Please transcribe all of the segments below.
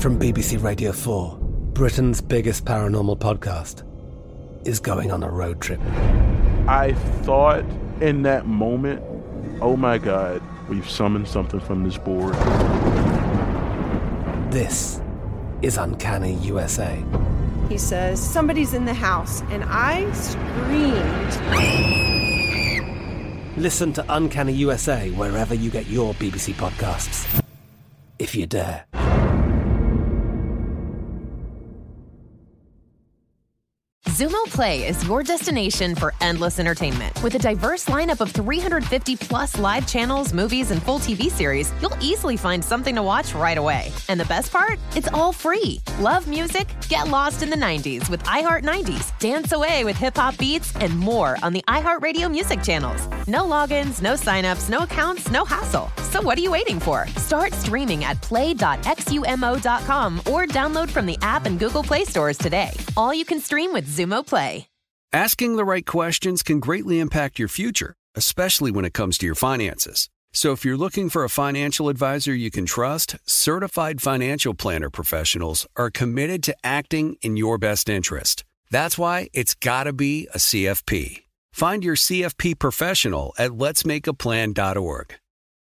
From BBC Radio 4, Britain's biggest paranormal podcast is going on a road trip. I thought in that moment, oh my God, we've summoned something from this board. This is Uncanny USA. He says, somebody's in the house, and I screamed. Listen to Uncanny USA wherever you get your BBC podcasts, if you dare. Xumo Play is your destination for endless entertainment. With a diverse lineup of 350-plus live channels, movies, and full TV series, you'll easily find something to watch right away. And the best part? It's all free. Love music? Get lost in the 90s with iHeart 90s, dance away with hip-hop beats, and more on the iHeartRadio music channels. No logins, no signups, no accounts, no hassle. So what are you waiting for? Start streaming at play.xumo.com or download from the app and Google Play stores today. All you can stream with Xumo Play. Asking the right questions can greatly impact your future, especially when it comes to your finances. So if you're looking for a financial advisor you can trust, certified financial planner professionals are committed to acting in your best interest. That's why it's got to be a CFP. Find your CFP professional at letsmakeaplan.org.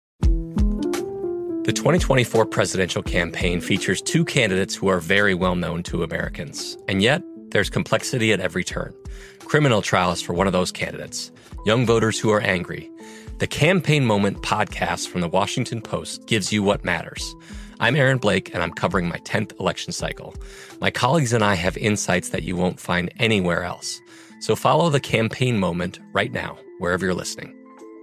The 2024 presidential campaign features two candidates who are very well known to Americans. And yet, there's complexity at every turn. Criminal trials for one of those candidates. Young voters who are angry. The Campaign Moment podcast from the Washington Post gives you what matters. I'm Aaron Blake, and I'm covering my 10th election cycle. My colleagues and I have insights that you won't find anywhere else. So follow The Campaign Moment right now, wherever you're listening.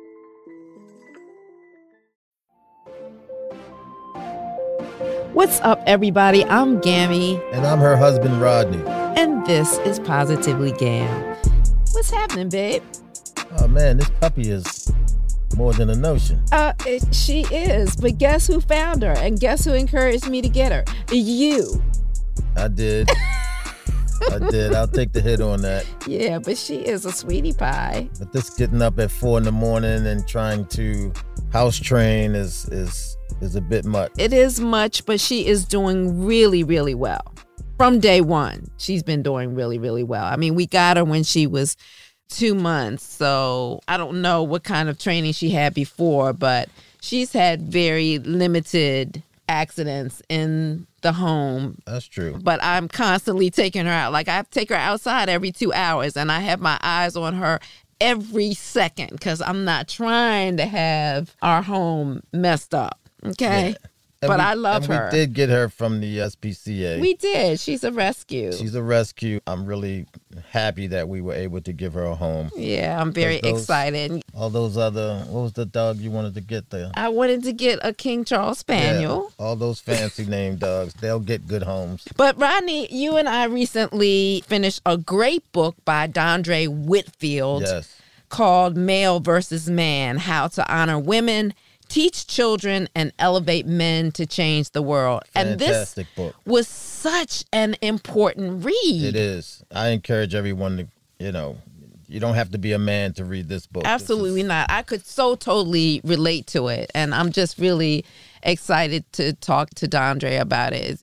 What's up, everybody? I'm Gammy. And I'm her husband, Rodney. And this is Positively Gam. What's happening, babe? Oh, man, this puppy is more than a notion. She is. But guess who found her? And guess who encouraged me to get her? You. I did. I'll take the hit on that. Yeah, but she is a sweetie pie. But this getting up at 4 a.m. and trying to house train is a bit much. It is much, but she is doing really, really well. From day one, she's been doing really, really well. I mean, we got her when she was 2 months, so I don't know what kind of training she had before, but she's had very limited accidents in the home. That's true. But I'm constantly taking her out. Like, I take her outside every 2 hours, and I have my eyes on her every second because I'm not trying to have our home messed up. Okay. Yeah. But I love her. We did get her from the SPCA. We did. She's a rescue. I'm really happy that we were able to give her a home. Yeah, I'm very excited. All those other, what was the dog you wanted to get there? I wanted to get a King Charles Spaniel. Yeah, all those fancy name dogs, they'll get good homes. But Rodney, you and I recently finished a great book by Dondre Whitfield called Male versus Man, How to Honor Women, Teach Children, and Elevate Men to Change the World. Fantastic book. Was such an important read. It is. I encourage everyone to, you don't have to be a man to read this book. Absolutely not. I could so totally relate to it. And I'm just really excited to talk to Dondre about it.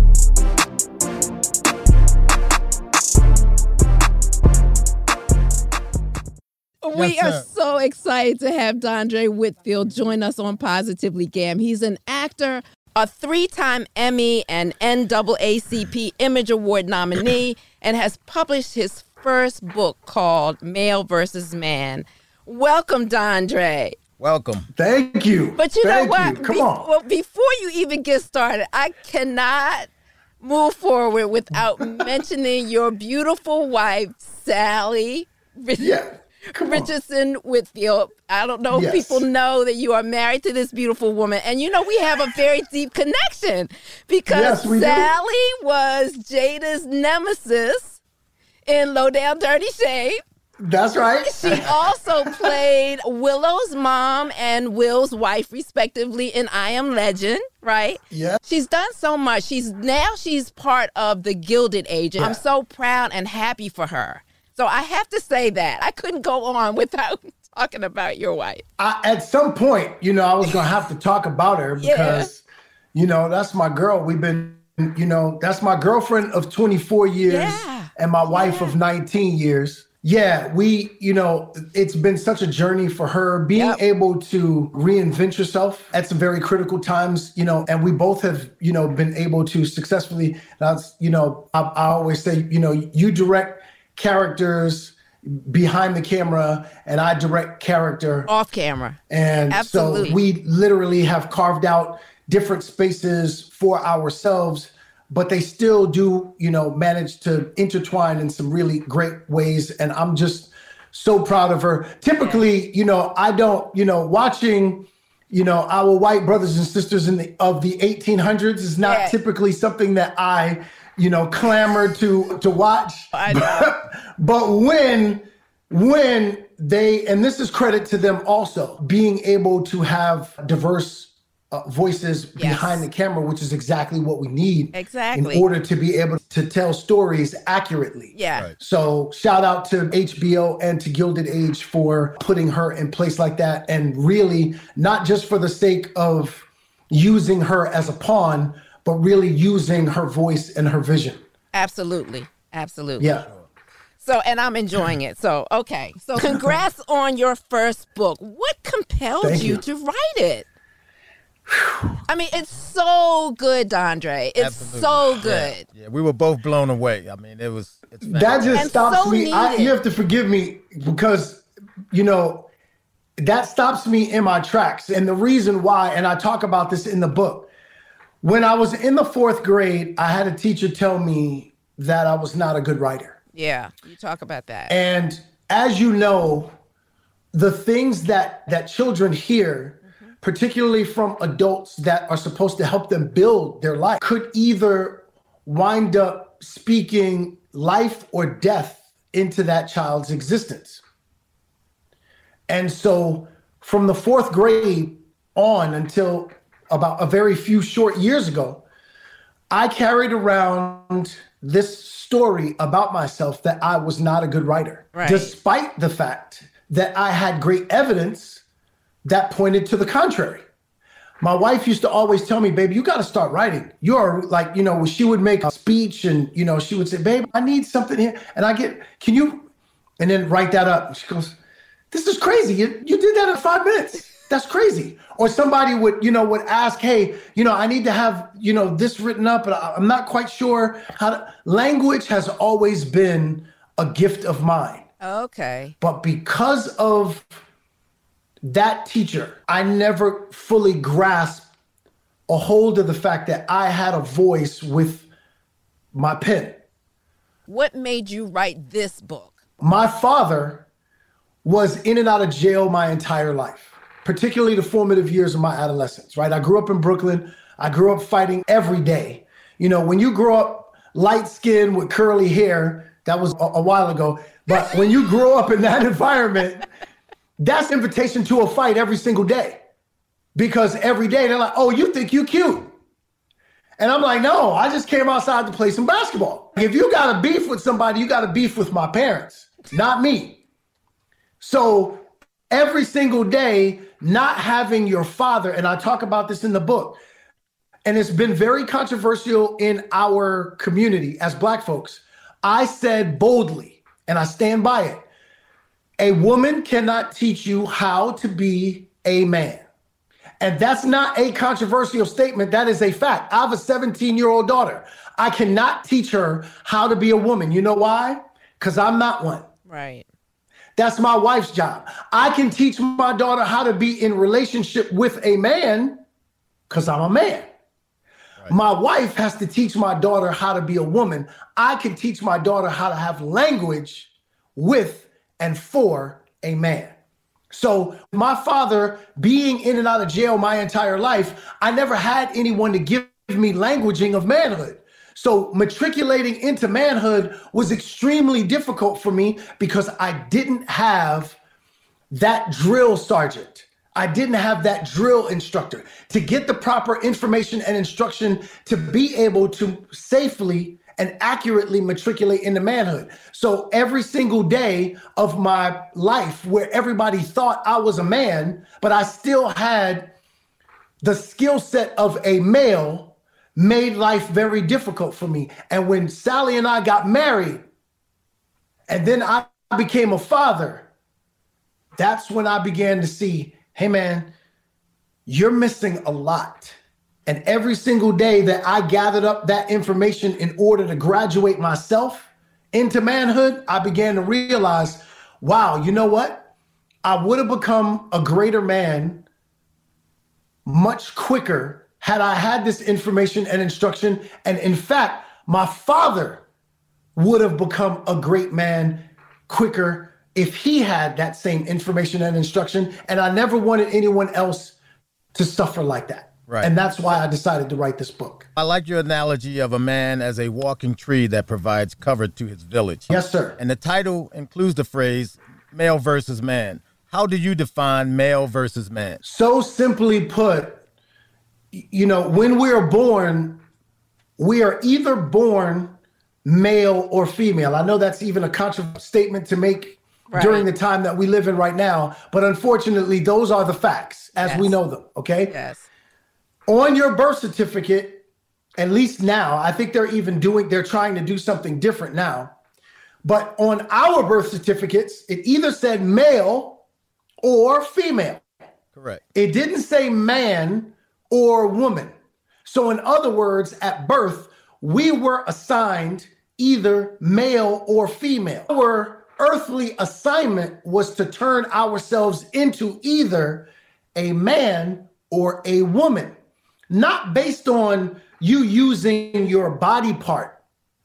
We are so excited to have Dondre Whitfield join us on Positively Gam. He's an actor, a 3-time Emmy and NAACP Image Award nominee, and has published his first book called Male versus Man. Welcome, Dondre. Welcome. Thank you. But you know what? Come on. Well, before you even get started, I cannot move forward without mentioning your beautiful wife, Sally. Richardson Whitfield. I don't know if people know that you are married to this beautiful woman. And we have a very deep connection because Sally was Jada's nemesis in Low Down Dirty Shame. That's right. She also played Willow's mom and Will's wife, respectively, in I Am Legend, right? Yeah. She's done so much. She's part of the Gilded Age. Yeah. I'm so proud and happy for her. So I have to say that. I couldn't go on without talking about your wife. At some point, I was going to have to talk about her because, that's my girl. We've been you know, that's my girlfriend of 24 years and my wife of 19 years. Yeah, you know, it's been such a journey for her being able to reinvent yourself at some very critical times, you know, and we both have, you know, been able to successfully, you know, I always say, you know, you direct characters behind the camera and I direct character off camera. And Absolutely. So we literally have carved out different spaces for ourselves, but they still do, you know, manage to intertwine in some really great ways. And I'm just so proud of her. Typically, you know, I don't, you know, watching, you know, our white brothers and sisters of the 1800s is not typically something that I, you know, clamored to watch. I know. But when they, and this is credit to them also, being able to have diverse voices behind the camera, which is exactly what we need in order to be able to tell stories accurately. Yeah. Right. So shout out to HBO and to Gilded Age for putting her in place like that. And really not just for the sake of using her as a pawn, but really using her voice and her vision. Absolutely. Absolutely. Yeah. So, and I'm enjoying it. So, okay. So congrats on your first book. What compelled you to write it? I mean, it's so good, Dondre. It's so good. Yeah, we were both blown away. I mean, it's that just stops me. You have to forgive me because, you know, that stops me in my tracks. And the reason why, and I talk about this in the book, when I was in the 4th grade, I had a teacher tell me that I was not a good writer. Yeah, you talk about that. And as you know, the things that children hear, particularly from adults that are supposed to help them build their life, could either wind up speaking life or death into that child's existence. And so from the 4th grade on until about a very few short years ago, I carried around this story about myself that I was not a good writer, despite the fact that I had great evidence that pointed to the contrary. My wife used to always tell me, baby, you got to start writing. You are like, you know, she would make a speech and, you know, she would say, babe, I need something here. And can you, and then write that up. And she goes, this is crazy. You did that in 5 minutes. That's crazy. Or somebody would ask, hey, you know, I need to have, you know, this written up, but I'm not quite sure how to. Language has always been a gift of mine. Okay. But because of that teacher, I never fully grasped a hold of the fact that I had a voice with my pen. What made you write this book? My father was in and out of jail my entire life, particularly the formative years of my adolescence, right? I grew up in Brooklyn. I grew up fighting every day. You know, when you grow up light skinned with curly hair, that was a while ago. But when you grow up in that environment, that's invitation to a fight every single day. Because every day they're like, oh, you think you cute. And I'm like, no, I just came outside to play some basketball. If you got a beef with somebody, you got a beef with my parents, not me. So every single day, not having your father, and I talk about this in the book, and it's been very controversial in our community as Black folks. I said boldly, and I stand by it, a woman cannot teach you how to be a man. And that's not a controversial statement. That is a fact. I have a 17-year-old daughter. I cannot teach her how to be a woman. You know why? Because I'm not one. Right. That's my wife's job. I can teach my daughter how to be in relationship with a man because I'm a man. Right. My wife has to teach my daughter how to be a woman. I can teach my daughter how to have language with and for a man. So my father being in and out of jail my entire life, I never had anyone to give me languaging of manhood. So matriculating into manhood was extremely difficult for me because I didn't have that drill sergeant. I didn't have that drill instructor to get the proper information and instruction to be able to safely and accurately matriculate into manhood. So every single day of my life where everybody thought I was a man, but I still had the skill set of a male made life very difficult for me. And when Sally and I got married, and then I became a father, that's when I began to see, hey man, you're missing a lot. And every single day that I gathered up that information in order to graduate myself into manhood, I began to realize, wow, you know what? I would have become a greater man much quicker had I had this information and instruction. And in fact, my father would have become a great man quicker if he had that same information and instruction. And I never wanted anyone else to suffer like that. Right. And that's why I decided to write this book. I like your analogy of a man as a walking tree that provides cover to his village. Yes, sir. And the title includes the phrase male versus man. How do you define male versus man? So simply put, you know, when we are born, we are either born male or female. I know that's even a controversial statement to make during the time that we live in right now, but unfortunately, those are the facts as we know them, okay? Yes. On your birth certificate, at least now, I think they're trying to do something different now, but on our birth certificates, it either said male or female. Correct. It didn't say man or woman. So in other words, at birth, we were assigned either male or female. Our earthly assignment was to turn ourselves into either a man or a woman, not based on you using your body part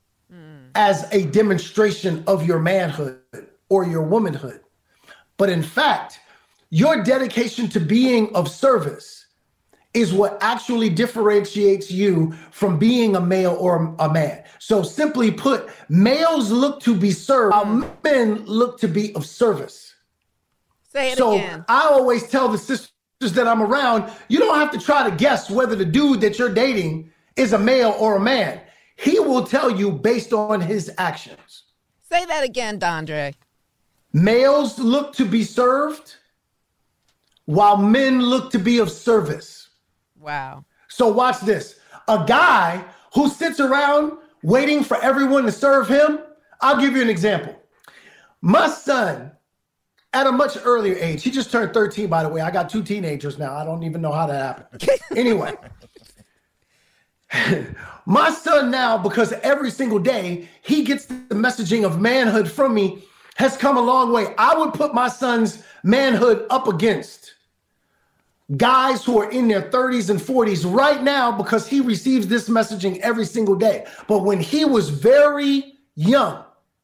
as a demonstration of your manhood or your womanhood. But in fact, your dedication to being of service is what actually differentiates you from being a male or a man. So simply put, males look to be served, while men look to be of service. Say it again. So I always tell the sisters that I'm around, you don't have to try to guess whether the dude that you're dating is a male or a man. He will tell you based on his actions. Say that again, Dondre. Males look to be served, while men look to be of service. Wow. So watch this. A guy who sits around waiting for everyone to serve him. I'll give you an example. My son, at a much earlier age, he just turned 13, by the way. I got 2 teenagers now. I don't even know how that happened. Anyway, my son now, because every single day he gets the messaging of manhood from me, has come a long way. I would put my son's manhood up against guys who are in their 30s and 40s right now because he receives this messaging every single day. But when he was very young,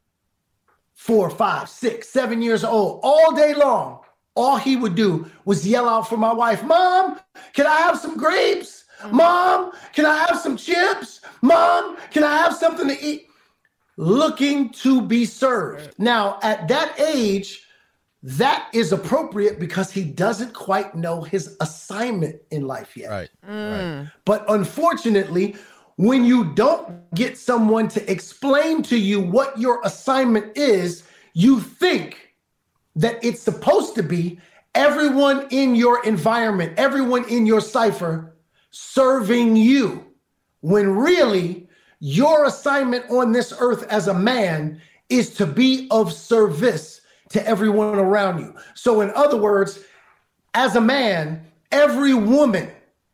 4, 5, 6, 7 years old, all day long, all he would do was yell out for my wife, Mom, can I have some grapes? Mom, can I have some chips? Mom, can I have something to eat? Looking to be served. Now, at that age, that is appropriate because he doesn't quite know his assignment in life yet. Right. But unfortunately, when you don't get someone to explain to you what your assignment is, you think that it's supposed to be everyone in your environment, everyone in your cipher serving you, when really your assignment on this earth as a man is to be of service to everyone around you. So in other words, as a man, every woman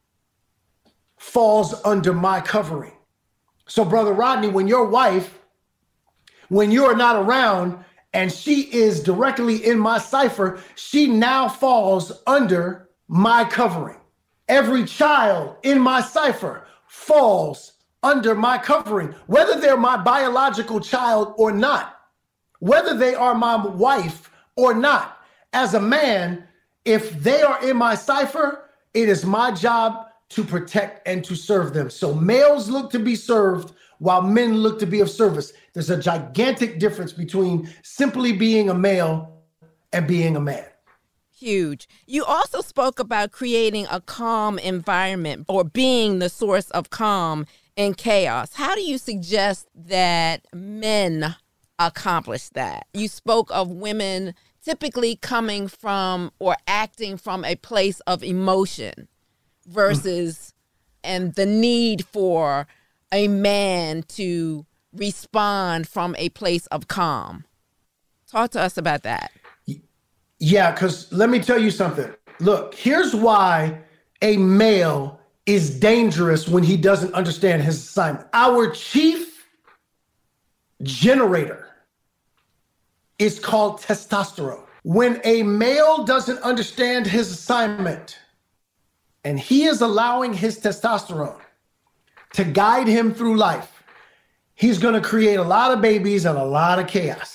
falls under my covering. So Brother Rodney, when your wife, when you're not around and she is directly in my cipher, she now falls under my covering. Every child in my cipher falls under my covering, whether they're my biological child or not. Whether they are my wife or not, as a man, if they are in my cipher, it is my job to protect and to serve them. So males look to be served while men look to be of service. There's a gigantic difference between simply being a male and being a man. Huge. You also spoke about creating a calm environment or being the source of calm in chaos. How do you suggest that men accomplish that? You spoke of women typically coming from or acting from a place of emotion versus and the need for a man to respond from a place of calm. Talk to us about that. Yeah, because let me tell you something. Look, here's why a male is dangerous when he doesn't understand his assignment. Our chief generator is called testosterone. When a male doesn't understand his assignment and he is allowing his testosterone to guide him through life, he's going to create a lot of babies and a lot of chaos.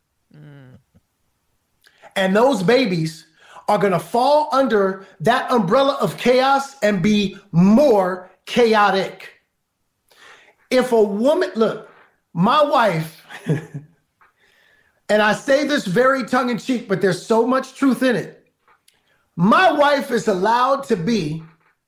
And those babies are going to fall under that umbrella of chaos and be more chaotic. If a woman, look, my wife, and I say this very tongue in cheek, but there's so much truth in it. My wife is allowed to be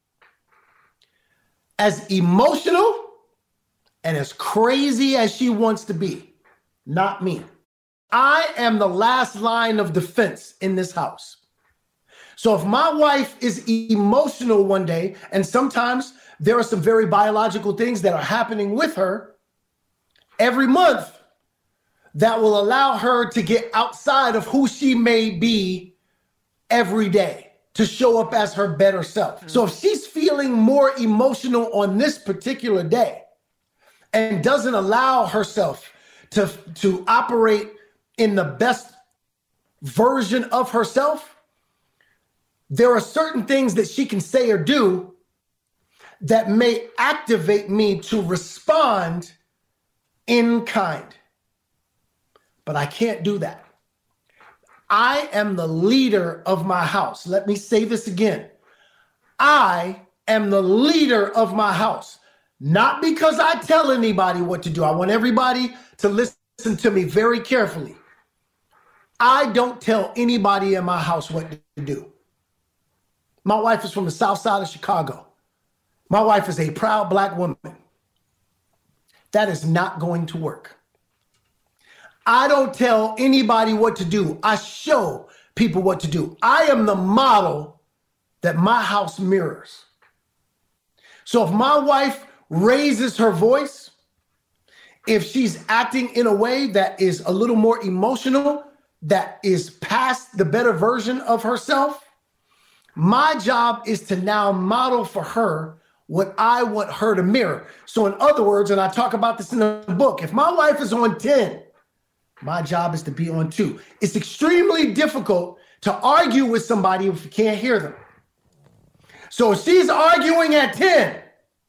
as emotional and as crazy as she wants to be, not me. I am the last line of defense in this house. So if my wife is emotional one day, and sometimes there are some very biological things that are happening with her every month that will allow her to get outside of who she may be every day to show up as her better self. So if she's feeling more emotional on this particular day and doesn't allow herself to operate in the best version of herself, there are certain things that she can say or do that may activate me to respond in kind. But I can't do that. I am the leader of my house. Let me say this again. I am the leader of my house, not because I tell anybody what to do. I want everybody to listen to me very carefully. I don't tell anybody in my house what to do. My wife is from the South Side of Chicago. My wife is a proud Black woman. That is not going to work. I don't tell anybody what to do. I show people what to do. I am the model that my house mirrors. So if my wife raises her voice, if she's acting in a way that is a little more emotional, that is past the better version of herself, my job is to now model for her what I want her to mirror. So in other words, and I talk about this in the book, if my wife is on 10, my job is to be on 2. It's extremely difficult to argue with somebody if you can't hear them. So if she's arguing at 10,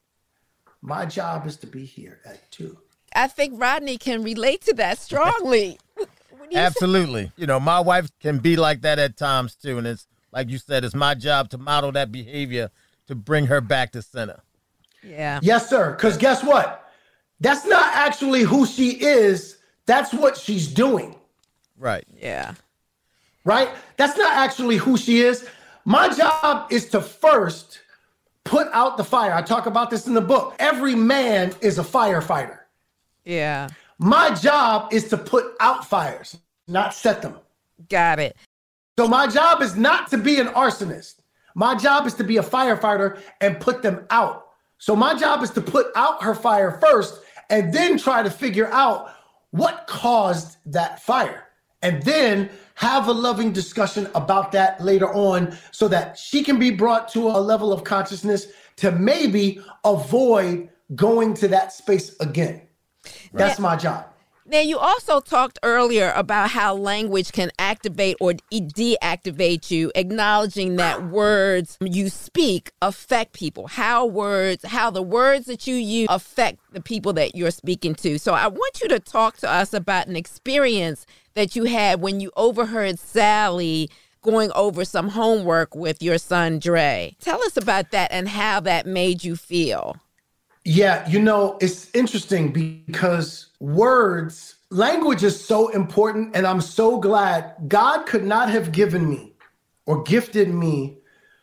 my job is to be here at 2. I think Rodney can relate to that strongly. Absolutely. You know, my wife can be like that at times too. And it's like you said, it's my job to model that behavior to bring her back to center. Yeah. Yes, sir. Because guess what? That's not actually who she is. That's what she's doing. Right. Yeah. Right? That's not actually who she is. My job is to first put out the fire. I talk about this in the book. Every man is a firefighter. Yeah. My job is to put out fires, not set them. Got it. So my job is not to be an arsonist. My job is to be a firefighter and put them out. So my job is to put out her fire first and then try to figure out what caused that fire. And then have a loving discussion about that later on so that she can be brought to a level of consciousness to maybe avoid going to that space again. That's my job. Now, you also talked earlier about how language can activate or deactivate you, acknowledging that words you speak affect people, how the words that you use affect the people that you're speaking to. So I want you to talk to us about an experience that you had when you overheard Sally going over some homework with your son, Dre. Tell us about that and how that made you feel. Yeah, you know, it's interesting because language is so important, and I'm so glad God could not have given me or gifted me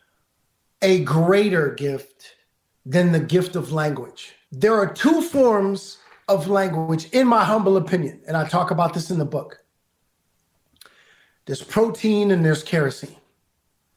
a greater gift than the gift of language. There are 2 forms of language, in my humble opinion, and I talk about this in the book. There's protein and there's kerosene.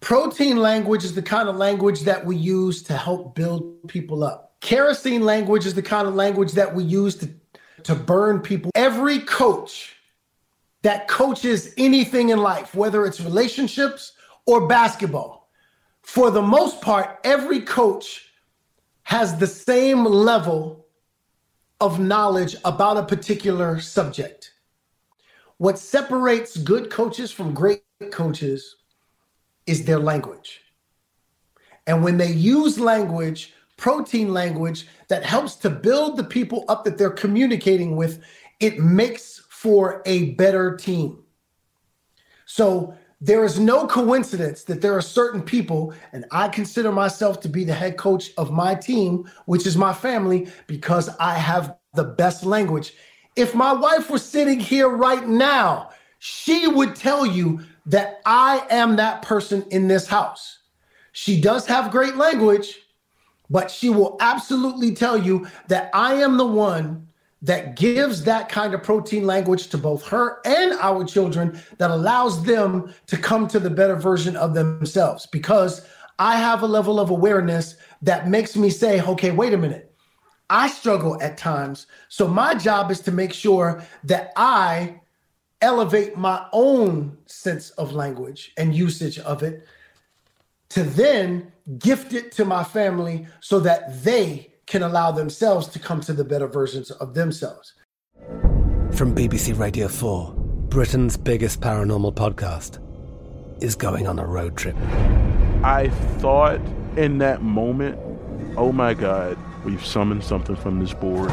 Protein language is the kind of language that we use to help build people up. Kerosene language is the kind of language that we use to burn people. Every coach that coaches anything in life, whether it's relationships or basketball, for the most part, every coach has the same level of knowledge about a particular subject. What separates good coaches from great coaches is their language. And when they use language, protein language, that helps to build the people up that they're communicating with, it makes for a better team. So there is no coincidence that there are certain people, and I consider myself to be the head coach of my team, which is my family, because I have the best language. If my wife was sitting here right now, she would tell you that I am that person in this house. She does have great language, but she will absolutely tell you that I am the one that gives that kind of protein language to both her and our children, that allows them to come to the better version of themselves, because I have a level of awareness that makes me say, okay, wait a minute. I struggle at times. So my job is to make sure that I elevate my own sense of language and usage of it, to then gift it to my family so that they can allow themselves to come to the better versions of themselves. From BBC Radio 4, Britain's biggest paranormal podcast is going on a road trip. I thought in that moment, oh my God, we've summoned something from this board.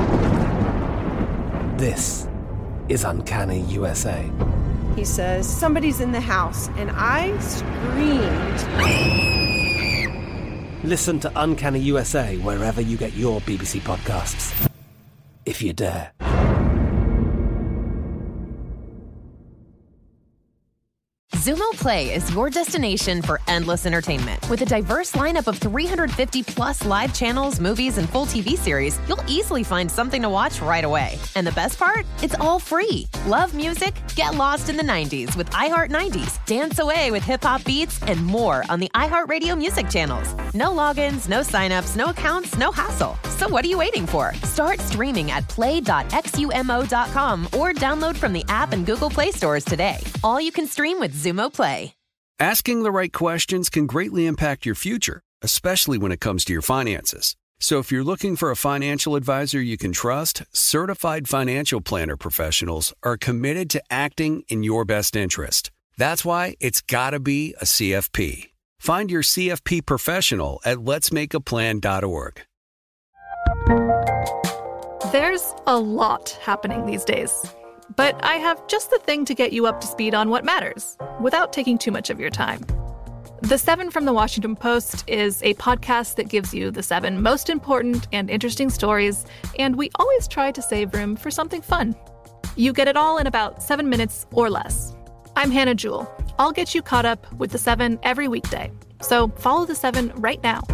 This is Uncanny USA. He says, somebody's in the house, and I screamed. Listen to Uncanny USA wherever you get your BBC podcasts, if you dare. Zumo Play is your destination for endless entertainment. With a diverse lineup of 350 plus live channels, movies, and full TV series, you'll easily find something to watch right away. And the best part? It's all free. Love music? Get lost in the 90s with iHeart 90s, dance away with hip-hop beats, and more on the iHeartRadio music channels. No logins, no signups, no accounts, no hassle. So what are you waiting for? Start streaming at play.xumo.com or download from the app and Google Play stores today. All you can stream with Zumo Play. Asking the right questions can greatly impact your future, especially when it comes to your finances. So if you're looking for a financial advisor you can trust, certified financial planner professionals are committed to acting in your best interest. That's why it's got to be a CFP. Find your CFP professional at letsmakeaplan.org. There's a lot happening these days, but I have just the thing to get you up to speed on what matters without taking too much of your time. The 7 from the Washington Post is a podcast that gives you the 7 most important and interesting stories, and we always try to save room for something fun. You get it all in about 7 minutes or less. I'm Hannah Jewell. I'll get you caught up with the 7 every weekday. So follow the 7 right now.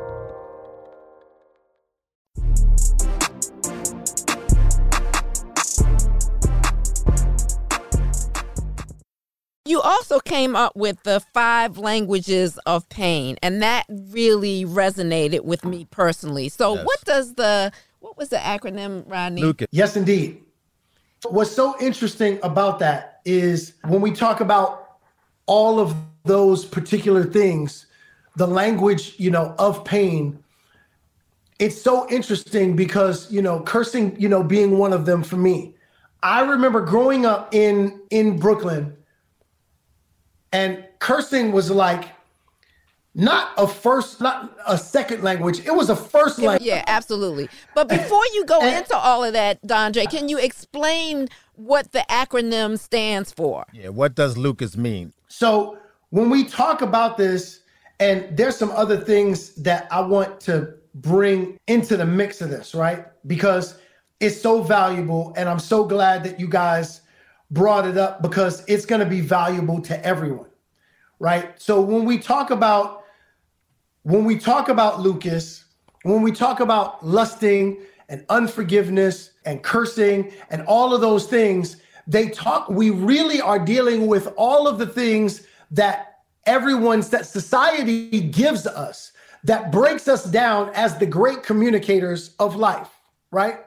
You also came up with the 5 languages of pain, and that really resonated with me personally. So yes. What was the acronym, Rodney? Lucas. Yes, indeed. What's so interesting about that is when we talk about all of those particular things, the language, of pain, it's so interesting because, cursing, being one of them for me. I remember growing up in Brooklyn, and cursing was like not a second language. It was a first language. Yeah, absolutely. But before you go into all of that, Dondre, can you explain what the acronym stands for? Yeah, what does Lucas mean? So when we talk about this, and there's some other things that I want to bring into the mix of this, right? Because it's so valuable, and I'm so glad that you guys brought it up because it's going to be valuable to everyone, right? So when we talk about Lucas, when we talk about lusting and unforgiveness and cursing and all of those things, we really are dealing with all of the things that that society gives us that breaks us down as the great communicators of life, right?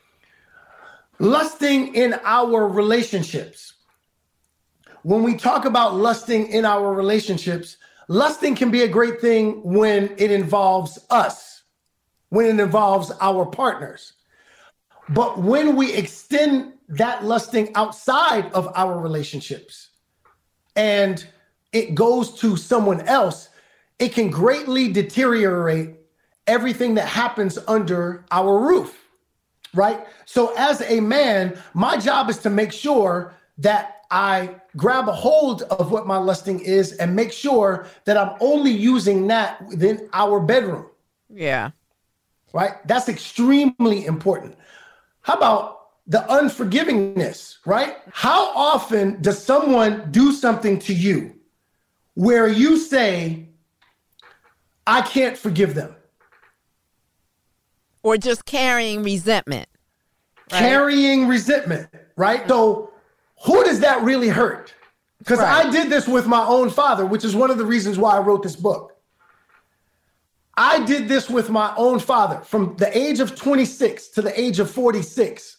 Lusting in our relationships. When we talk about lusting in our relationships, lusting can be a great thing when it involves us, when it involves our partners. But when we extend that lusting outside of our relationships and it goes to someone else, it can greatly deteriorate everything that happens under our roof, right? So as a man, my job is to make sure that I grab a hold of what my lusting is and make sure that I'm only using that within our bedroom. Yeah. Right? That's extremely important. How about the unforgivingness, right? How often does someone do something to you where you say, I can't forgive them? Or just carrying resentment. Right? Carrying resentment, right? So who does that really hurt? Because I did this with my own father, which is one of the reasons why I wrote this book. I did this with my own father from the age of 26 to the age of 46.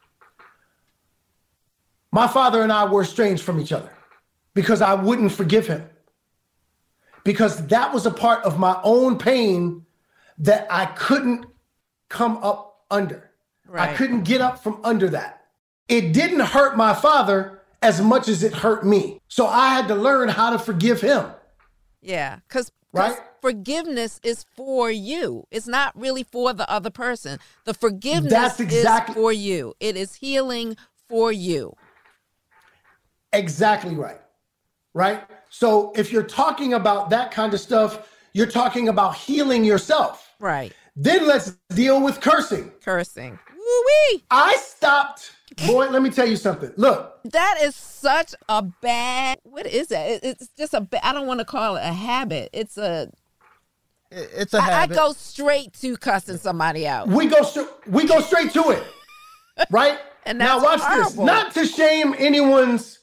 My father and I were estranged from each other because I wouldn't forgive him. Because that was a part of my own pain that I couldn't come up under. Right. I couldn't get up from under that. It didn't hurt my father as much as it hurt me. So I had to learn how to forgive him. Yeah, because right? Forgiveness is for you. It's not really for the other person. The forgiveness is for you. It is healing for you. Exactly right. Right? So if you're talking about that kind of stuff, you're talking about healing yourself. Right. Then let's deal with cursing. Cursing. Woo-wee. I stopped. Boy, let me tell you something. Look. That is such a bad, what is that? It's just I don't want to call it a habit. It's a habit. I go straight to cussing somebody out. We go straight to it. Right? And now watch this. Not to shame anyone's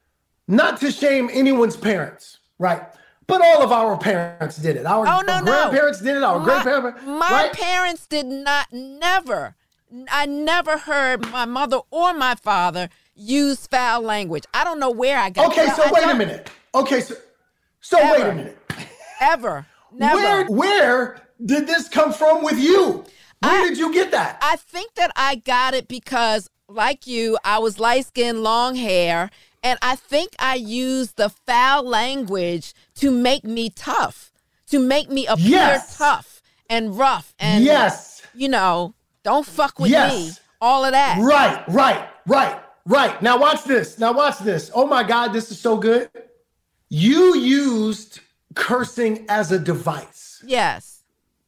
parents, right? But all of our parents did it. Our grandparents did it. Our great-parents. My parents did not, never. I never heard my mother or my father use foul language. I don't know where I got it. Okay, so wait a minute. Okay, so wait a minute. Ever. Never. Where did this come from with you? Where did you get that? I think that I got it because, like you, I was light-skinned, long hair, and I think I used the foul language to make me tough, to make me appear tough and rough and, don't fuck with me, all of that. Right. Now watch this. Oh my God, this is so good. You used cursing as a device. Yes.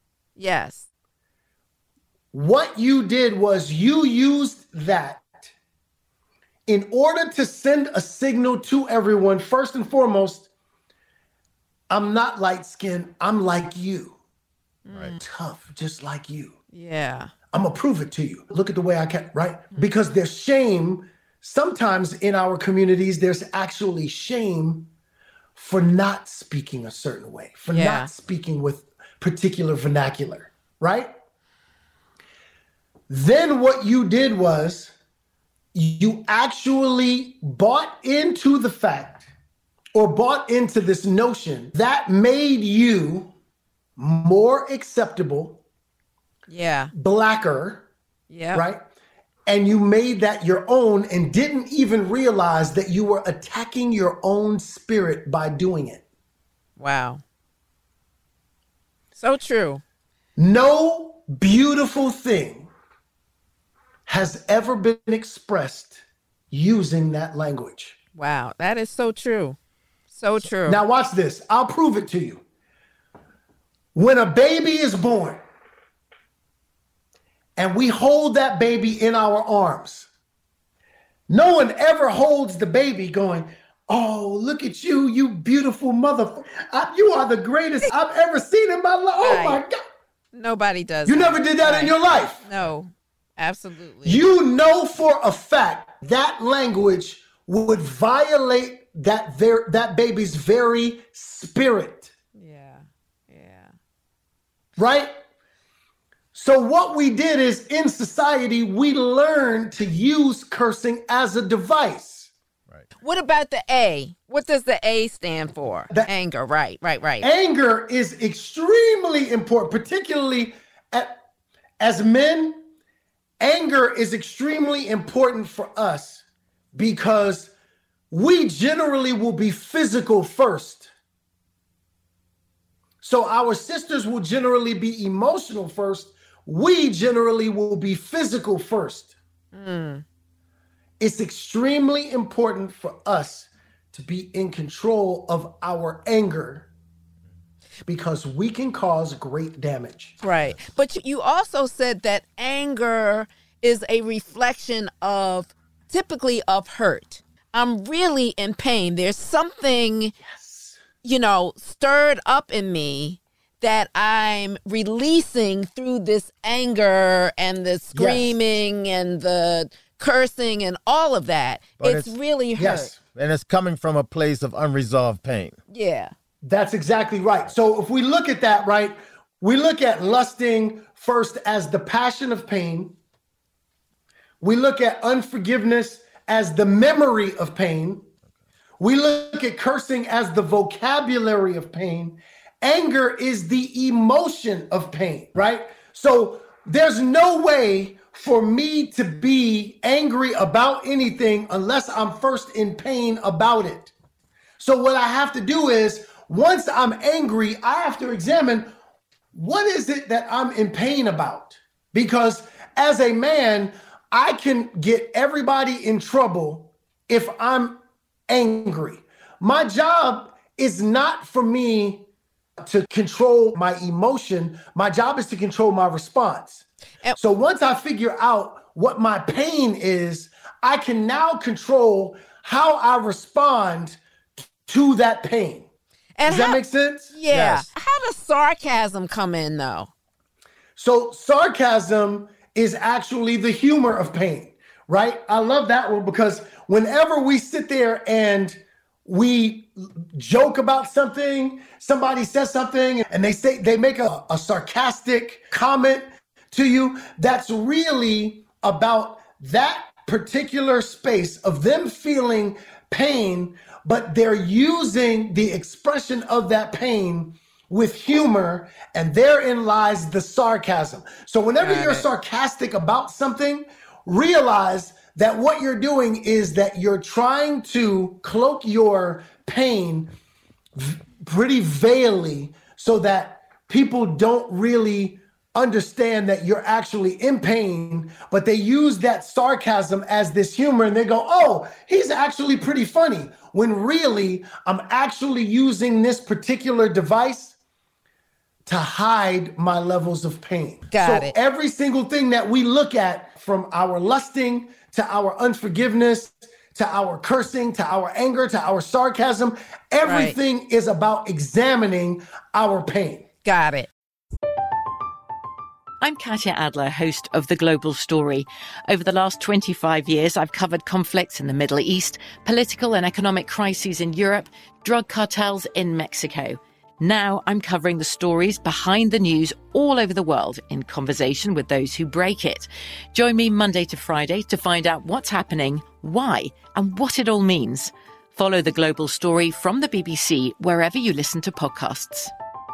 What you did was you used that in order to send a signal to everyone. First and foremost, I'm not light-skinned. I'm like you. Right. Tough, just like you. Yeah. I'm going to prove it to you. Look at the way I can, right? Because there's shame. Sometimes in our communities, there's actually shame for not speaking a certain way, for not speaking with particular vernacular, right? Then what you did was you actually bought into the fact or bought into this notion that made you more acceptable, blacker, right? And you made that your own and didn't even realize that you were attacking your own spirit by doing it. Wow. So true. No beautiful thing has ever been expressed using that language. Wow, that is so true. So true. Now watch this. I'll prove it to you. When a baby is born and we hold that baby in our arms, no one ever holds the baby going, oh, look at you, you beautiful motherfucker. You are the greatest I've ever seen in my life. Oh my God. Nobody does. You never did that in your life. No, absolutely. You know for a fact that language would violate that baby's very spirit. Yeah. Right? So what we did is, in society, we learned to use cursing as a device. Right. What about the A? What does the A stand for? Anger, right. Anger is extremely important, particularly as men. Anger is extremely important for us because we generally will be physical first. So our sisters will generally be emotional first. We generally will be physical first. It's extremely important for us to be in control of our anger because we can cause great damage. Right. But you also said that anger is a reflection of, typically, of hurt. I'm really in pain. There's something, stirred up in me that I'm releasing through this anger and the screaming and the cursing and all of that. But it's really hurt. Yes. And it's coming from a place of unresolved pain. Yeah. That's exactly right. So if we look at that, right, we look at lusting first as the passion of pain. We look at unforgiveness as the memory of pain. We look at cursing as the vocabulary of pain. Anger is the emotion of pain, right? So there's no way for me to be angry about anything unless I'm first in pain about it. So what I have to do is, once I'm angry, I have to examine, what is it that I'm in pain about? Because as a man, I can get everybody in trouble if I'm angry. My job is not for me to control my emotion. My job is to control my response. So once I figure out what my pain is, I can now control how I respond to that pain. Does that make sense? Yeah. Yes. How does sarcasm come in, though? So sarcasm is actually the humor of pain, right? I love that one because whenever we sit there and we joke about something, somebody says something and they make a sarcastic comment to you, that's really about that particular space of them feeling pain, but they're using the expression of that pain with humor, and therein lies the sarcasm. So whenever you're sarcastic about something, realize that what you're doing is that you're trying to cloak your pain pretty veilly so that people don't really understand that you're actually in pain, but they use that sarcasm as this humor and they go, oh, he's actually pretty funny. When really, I'm actually using this particular device to hide my levels of pain. Got it. Every single thing that we look at, from our lusting to our unforgiveness, to our cursing, to our anger, to our sarcasm, everything is about examining our pain. Got it. I'm Katya Adler, host of The Global Story. Over the last 25 years, I've covered conflicts in the Middle East, political and economic crises in Europe, drug cartels in Mexico. Now I'm covering the stories behind the news all over the world in conversation with those who break it. Join me Monday to Friday to find out what's happening, why, and what it all means. Follow The Global Story from the BBC wherever you listen to podcasts.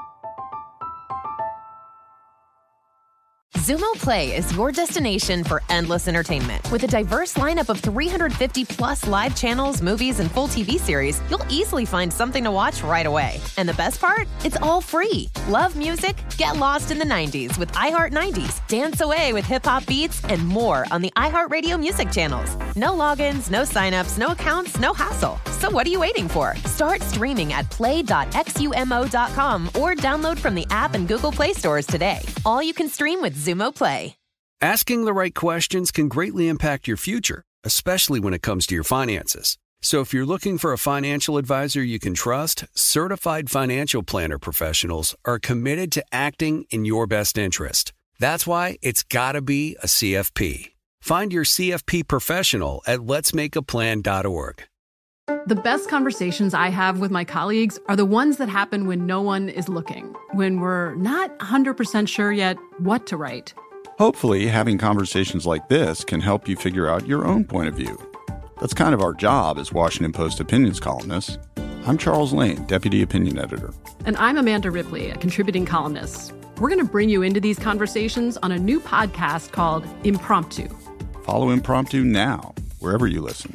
Zumo Play is your destination for endless entertainment. With a diverse lineup of 350 plus live channels, movies, and full TV series, you'll easily find something to watch right away. And the best part? It's all free. Love music? Get lost in the 90s with iHeart 90s, dance away with hip-hop beats, and more on the iHeartRadio music channels. No logins, no signups, no accounts, no hassle. So what are you waiting for? Start streaming at play.xumo.com or download from the app and Google Play stores today. All you can stream with Zumo Play. Asking the right questions can greatly impact your future, especially when it comes to your finances. So if you're looking for a financial advisor you can trust, certified financial planner professionals are committed to acting in your best interest. That's why it's got to be a CFP. Find your CFP professional at letsmakeaplan.org. The best conversations I have with my colleagues are the ones that happen when no one is looking, when we're not 100% sure yet what to write. Hopefully, having conversations like this can help you figure out your own point of view. That's kind of our job as Washington Post opinions columnists. I'm Charles Lane, Deputy Opinion Editor. And I'm Amanda Ripley, a contributing columnist. We're going to bring you into these conversations on a new podcast called Impromptu. Follow Impromptu now, wherever you listen.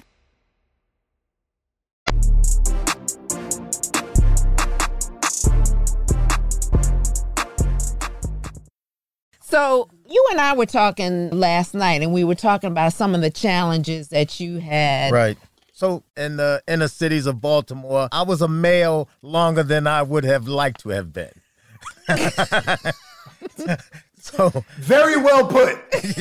So you and I were talking last night, and we were talking about some of the challenges that you had. Right. So in the inner cities of Baltimore, I was a male longer than I would have liked to have been. So very well put.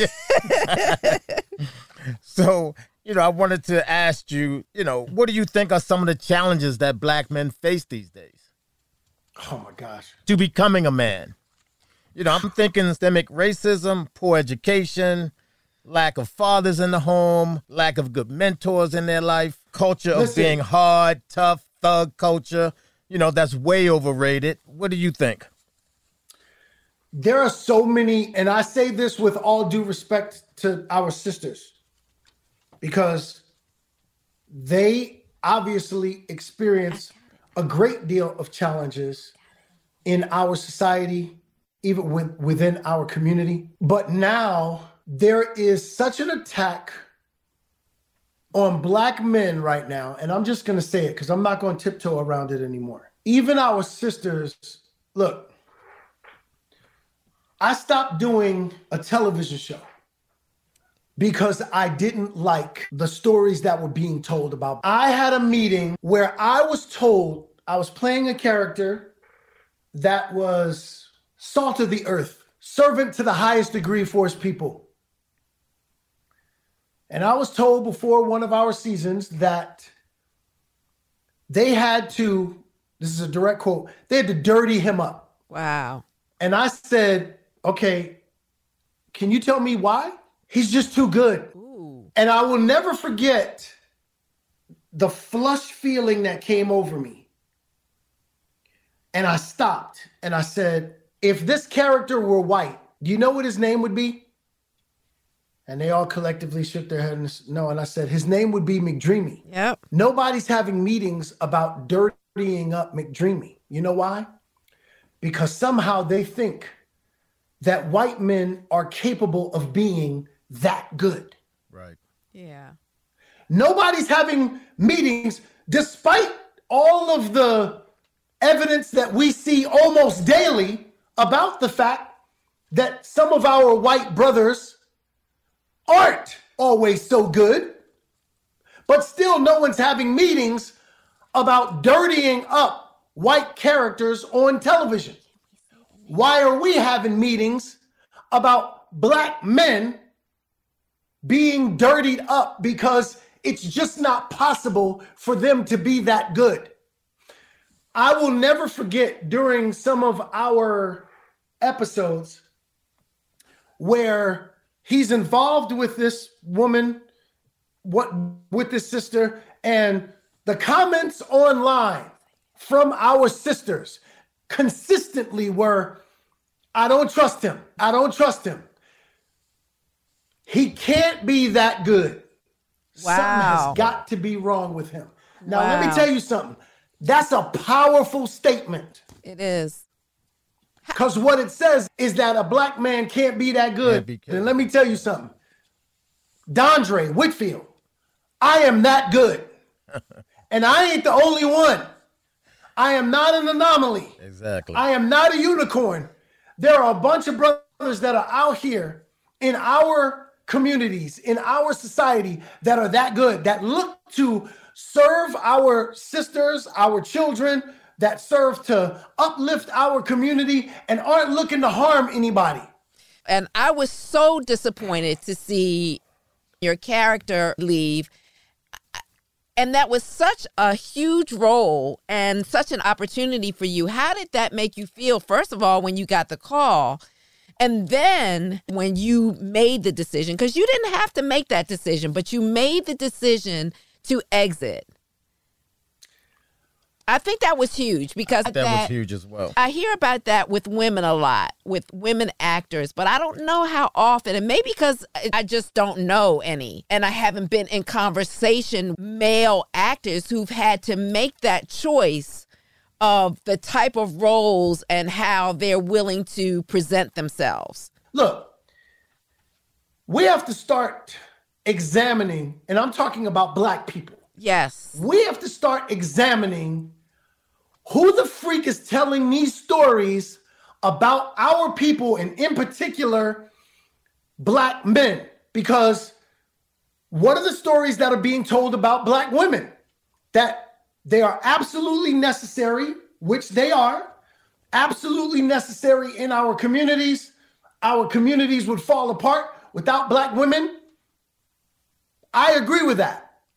So, I wanted to ask you, what do you think are some of the challenges that black men face these days? Oh, my gosh. To becoming a man. I'm thinking systemic racism, poor education, lack of fathers in the home, lack of good mentors in their life, culture of being hard, tough, thug culture. That's way overrated. What do you think? There are so many, and I say this with all due respect to our sisters, because they obviously experience a great deal of challenges in our society, even within our community. But now there is such an attack on black men right now, and I'm just going to say it because I'm not going to tiptoe around it anymore. Even our sisters, look, I stopped doing a television show because I didn't like the stories that were being told about. I had a meeting where I was told I was playing a character that was salt of the earth, servant to the highest degree for his people. And I was told before one of our seasons that they had to, this is a direct quote, they had to dirty him up. Wow. And I said, okay, can you tell me why? He's just too good. Ooh. And I will never forget the flush feeling that came over me. And I stopped and I said, if this character were white, do you know what his name would be? And they all collectively shook their head and no. And I said, his name would be McDreamy. Yep. Nobody's having meetings about dirtying up McDreamy. You know why? Because somehow they think that white men are capable of being that good. Right. Yeah. Nobody's having meetings despite all of the evidence that we see almost daily about the fact that some of our white brothers aren't always so good, but still no one's having meetings about dirtying up white characters on television. Why are we having meetings about black men being dirtied up because it's just not possible for them to be that good? I will never forget during some of our episodes where he's involved with this woman, with this sister, and the comments online from our sisters consistently were, I don't trust him. I don't trust him. He can't be that good. Wow. Something has got to be wrong with him. Now, Wow. let me tell you something. That's a powerful statement. It is. Because what it says is that a black man can't be that good. Then let me tell you something. Dondre Whitfield, I am that good. And I ain't the only one. I am not an anomaly. Exactly. I am not a unicorn. There are a bunch of brothers that are out here in our communities, in our society, that are that good, that look to serve our sisters, our children, that serve to uplift our community and aren't looking to harm anybody. And I was so disappointed to see your character leave. And that was such a huge role and such an opportunity for you. How did that make you feel, first of all, when you got the call? And then when you made the decision, because you didn't have to make that decision, but you made the decision to exit. I think that was huge because that was huge as well. I hear about that with women a lot, with women actors, but I don't know how often. And maybe because I just don't know any. And I haven't been in conversation male actors who've had to make that choice of the type of roles and how they're willing to present themselves. Look, we have to start examining, and I'm talking about Black people. Yes. We have to start examining who the freak is telling these stories about our people, and in particular, Black men. Because what are the stories that are being told about Black women? That they are absolutely necessary, which they are, absolutely necessary in our communities. Our communities would fall apart without Black women. I agree with that.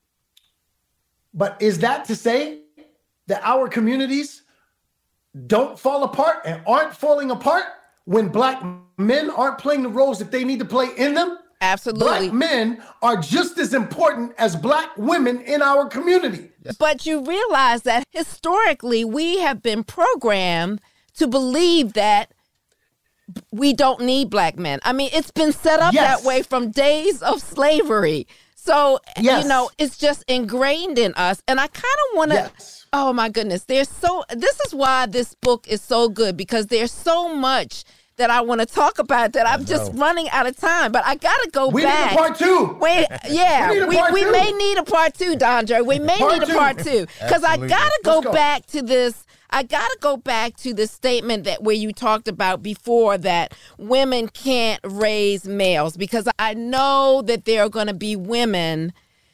But is that to say that our communities don't fall apart and aren't falling apart when Black men aren't playing the roles that they need to play in them? Absolutely. Black men are just as important as Black women in our community. But you realize that historically we have been programmed to believe that we don't need Black men. I mean, it's been set up that way from days of slavery. So, you know, it's just ingrained in us. And I kind of want to, oh my goodness, this is why this book is so good, because there's so much that I want to talk about that I'm just running out of time. But I got to go back. We need a part two. We may need a part two, Dondre. We may need a part two. Because I got to go back to this. I got to go back to the statement that where you talked about before that women can't raise males, because I know that there are going to be women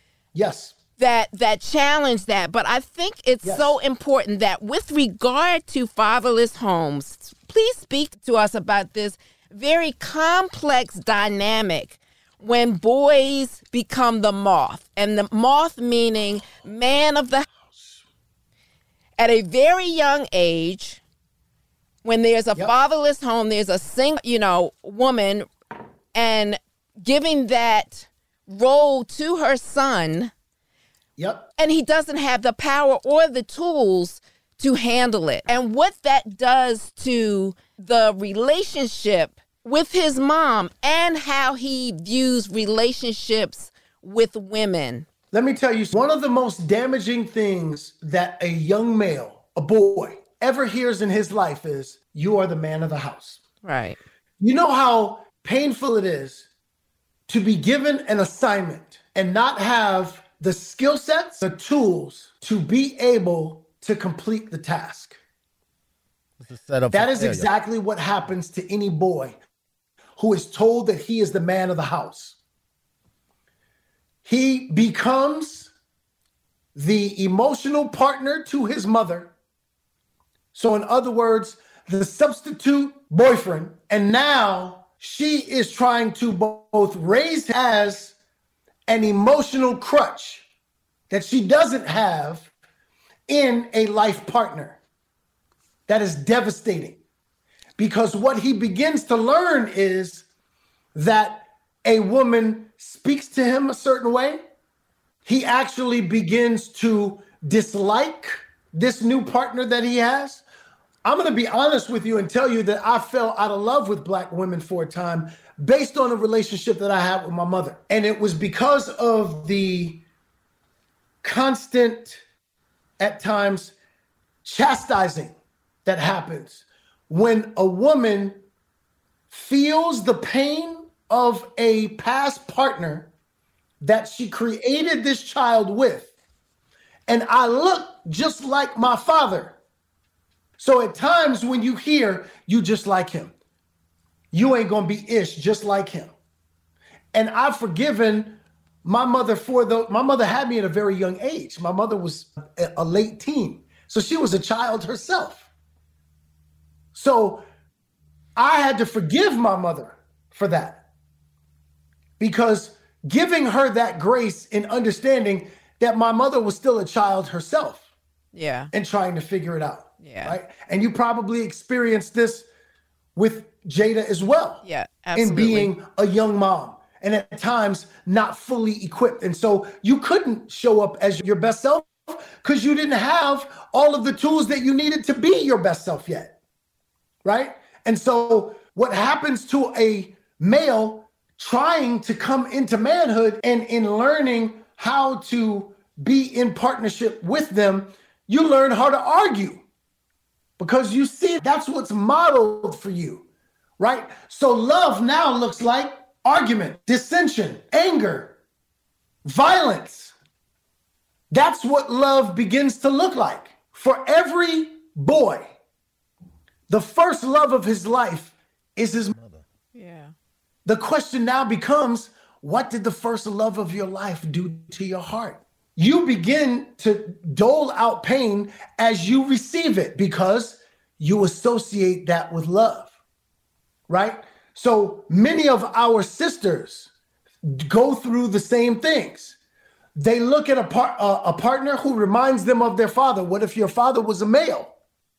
that challenge that. But I think it's so important that with regard to fatherless homes, please speak to us about this very complex dynamic when boys become the moth, and the moth meaning man of the house. At a very young age, when there's a fatherless home, there's a single, woman, and giving that role to her son, and he doesn't have the power or the tools to handle it. And what that does to the relationship with his mom and how he views relationships with women. Let me tell you, one of the most damaging things that a young male, a boy, ever hears in his life is, you are the man of the house. Right. You know how painful it is to be given an assignment and not have the skill sets, the tools to be able to complete the task. That is exactly what happens to any boy who is told that he is the man of the house. He becomes the emotional partner to his mother. So in other words, the substitute boyfriend. And now she is trying to both raise as an emotional crutch that she doesn't have in a life partner. That is devastating, because what he begins to learn is that a woman speaks to him a certain way. He actually begins to dislike this new partner that he has. I'm going to be honest with you and tell you that I fell out of love with Black women for a time based on a relationship that I had with my mother. And it was because of the constant, at times, chastising that happens when a woman feels the pain of a past partner that she created this child with. And I look just like my father. So at times when you hear, you just like him, you ain't gonna be ish just like him. And I've forgiven my mother my mother had me at a very young age. My mother was a late teen. So she was a child herself. So I had to forgive my mother for that, because giving her that grace in understanding that my mother was still a child herself. Yeah. And trying to figure it out. Yeah. Right. And you probably experienced this with Jada as well. Yeah, absolutely. In being a young mom and at times not fully equipped. And so you couldn't show up as your best self because you didn't have all of the tools that you needed to be your best self yet, right? And so what happens to a male trying to come into manhood and in learning how to be in partnership with them, you learn how to argue because you see that's what's modeled for you, right? So love now looks like argument, dissension, anger, violence. That's what love begins to look like. For every boy, the first love of his life is his mother. Yeah. The question now becomes, what did the first love of your life do to your heart? You begin to dole out pain as you receive it because you associate that with love, right? So many of our sisters go through the same things. They look at a partner who reminds them of their father. What if your father was a male?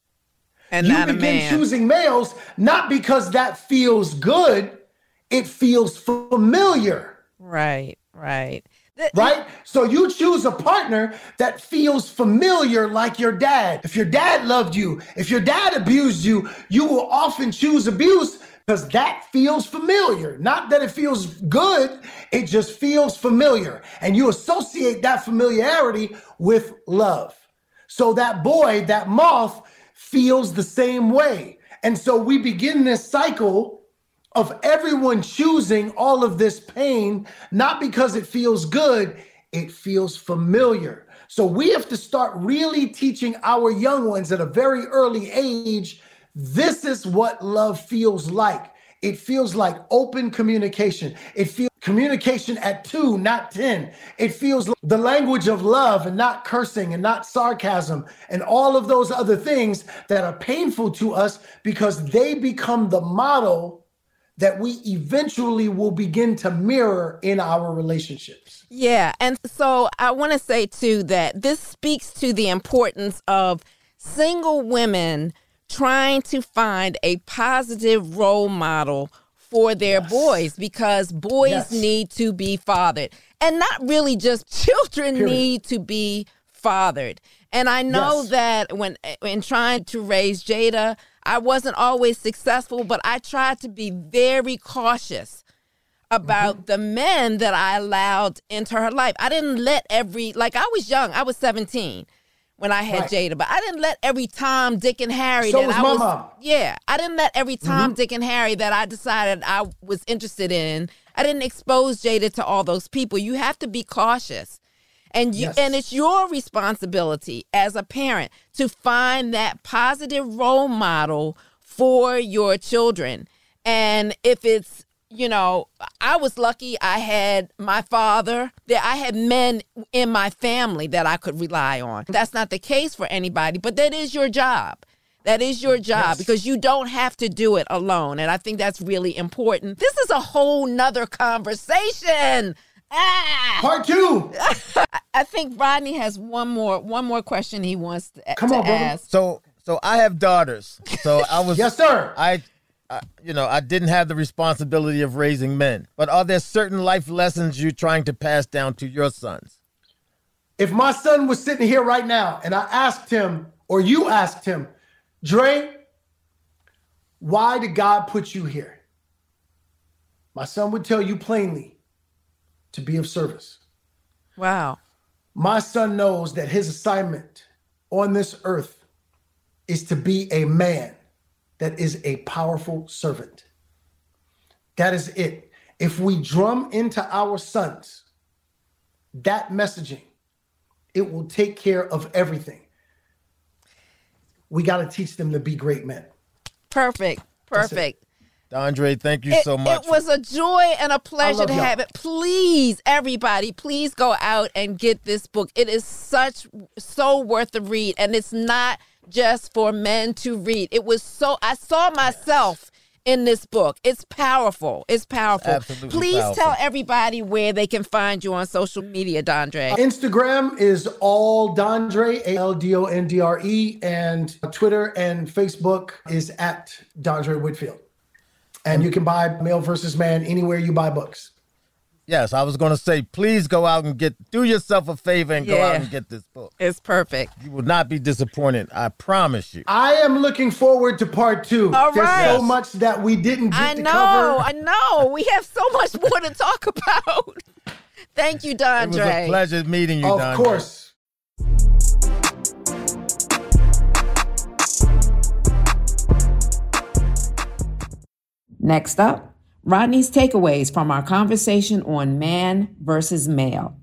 And you not a begin man. choosing males, not because that feels good, it feels familiar. Right, right. Right? So you choose a partner that feels familiar like your dad. If your dad loved you, if your dad abused you, you will often choose abuse because that feels familiar. Not that it feels good, it just feels familiar. And you associate that familiarity with love. So that boy, that moth, feels the same way. And so we begin this cycle of everyone choosing all of this pain, not because it feels good, it feels familiar. So we have to start really teaching our young ones at a very early age, this is what love feels like. It feels like open communication. It feels communication at 2, not 10. It feels like the language of love and not cursing and not sarcasm and all of those other things that are painful to us because they become the model that we eventually will begin to mirror in our relationships. Yeah. And so I want to say, too, that this speaks to the importance of single women trying to find a positive role model for their boys because boys need to be fathered and not really just children need to be fathered. And I know that when in trying to raise Jada, I wasn't always successful, but I tried to be very cautious about the men that I allowed into her life. I didn't let I was young. I was 17 when I had Jada, but I didn't let every Tom, Dick, and Harry So was my mom. Yeah, I didn't let every Tom, Dick, and Harry that I decided I was interested in. I didn't expose Jada to all those people. You have to be cautious. And and it's your responsibility as a parent to find that positive role model for your children. And if it's, I was lucky I had my father, that I had men in my family that I could rely on. That's not the case for anybody, but that is your job. That is your job because you don't have to do it alone. And I think that's really important. This is a whole nother conversation. Part 2. I think Rodney has one more question he wants to ask. So I have daughters. So I was yes, sir. I didn't have the responsibility of raising men. But are there certain life lessons you're trying to pass down to your sons? If my son was sitting here right now and I asked him, or you asked him, Dre, why did God put you here? My son would tell you plainly, to be of service. Wow. My son knows that his assignment on this earth is to be a man that is a powerful servant. That is it. If we drum into our sons that messaging, it will take care of everything. We got to teach them to be great men. Perfect. Dondre, thank you so much. It was a joy and a pleasure to have it. Please, everybody, please go out and get this book. It is so worth the read. And it's not just for men to read. I saw myself in this book. It's powerful. Absolutely Please powerful. tell everybody where they can find you on social media, Dondre. Instagram is all Dondre, ALDONDRE, and Twitter and Facebook is at Dondre Whitfield. And you can buy Male vs. Man anywhere you buy books. Yes, I was going to say, please go out and do yourself a favor and go out and get this book. It's perfect. You will not be disappointed. I promise you. I am looking forward to part 2. All right. There's so much that we didn't get to cover. I know. We have so much more to talk about. Thank you, Dondre. It was a pleasure meeting you, Dondre. Of course. Next up, Rodney's takeaways from our conversation on man versus male.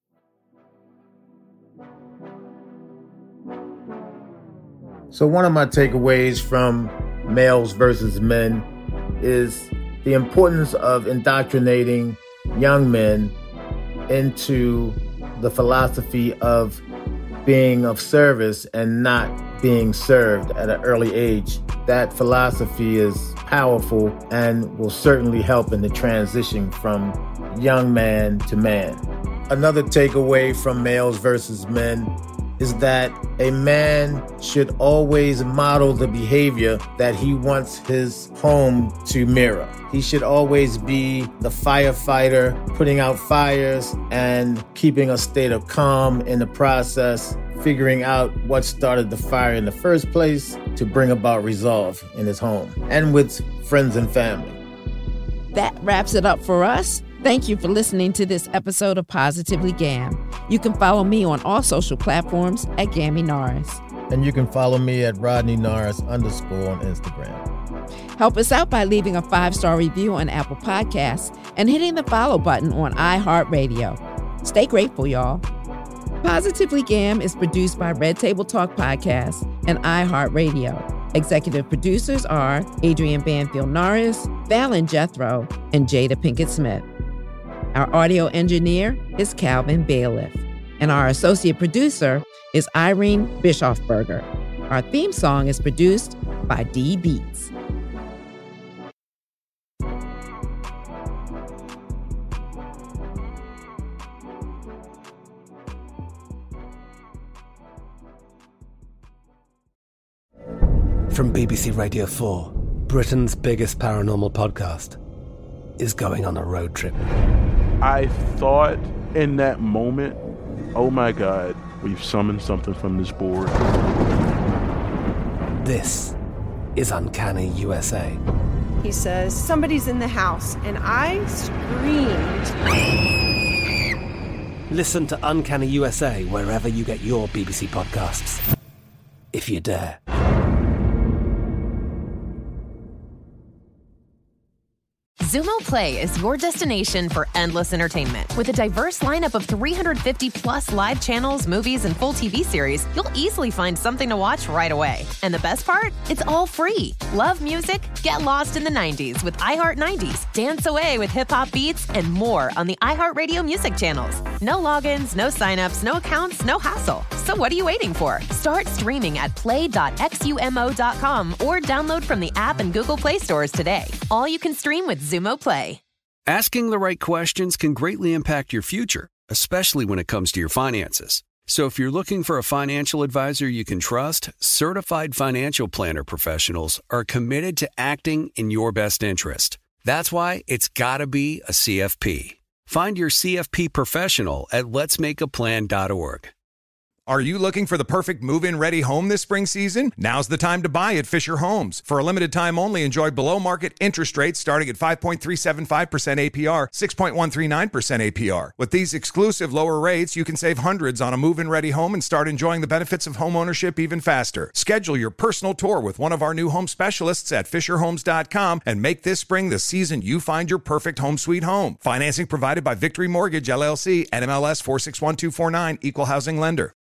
So one of my takeaways from males versus men is the importance of indoctrinating young men into the philosophy of being of service and not being served at an early age. That philosophy is powerful and will certainly help in the transition from young man to man. Another takeaway from males versus men is that a man should always model the behavior that he wants his home to mirror. He should always be the firefighter, putting out fires and keeping a state of calm in the process, figuring out what started the fire in the first place to bring about resolve in his home and with friends and family. That wraps it up for us. Thank you for listening to this episode of Positively Gam. You can follow me on all social platforms at Gammy Norris. And you can follow me at Rodney Norris _ on Instagram. Help us out by leaving a 5-star review on Apple Podcasts and hitting the follow button on iHeartRadio. Stay grateful, y'all. Positively Gam is produced by Red Table Talk Podcast and iHeartRadio. Executive producers are Adrian Banfield Norris, Fallon Jethro, and Jada Pinkett Smith. Our audio engineer is Calvin Bailiff, and our associate producer is Irene Bischofberger. Our theme song is produced by D Beats. From BBC Radio 4, Britain's biggest paranormal podcast is going on a road trip. I thought in that moment, oh my God, we've summoned something from this board. This is Uncanny USA. He says, somebody's in the house, and I screamed. Listen to Uncanny USA wherever you get your BBC podcasts, if you dare. Zumo Play is your destination for endless entertainment. With a diverse lineup of 350 plus live channels, movies, and full TV series, you'll easily find something to watch right away. And the best part? It's all free. Love music? Get lost in the 90s with iHeart 90s, dance away with hip-hop beats, and more on the iHeartRadio music channels. No logins, no signups, no accounts, no hassle. So what are you waiting for? Start streaming at play.xumo.com or download from the app and Google Play stores today. All you can stream with Zumo Play. Asking the right questions can greatly impact your future, especially when it comes to your finances. So if you're looking for a financial advisor you can trust, certified financial planner professionals are committed to acting in your best interest. That's why it's got to be a CFP. Find your CFP professional at letsmakeaplan.org. Are you looking for the perfect move-in ready home this spring season? Now's the time to buy at Fisher Homes. For a limited time only, enjoy below-market interest rates starting at 5.375% APR, 6.139% APR. With these exclusive lower rates, you can save hundreds on a move-in ready home and start enjoying the benefits of home ownership even faster. Schedule your personal tour with one of our new home specialists at FisherHomes.com and make this spring the season you find your perfect home sweet home. Financing provided by Victory Mortgage, LLC, NMLS 461249, Equal Housing Lender.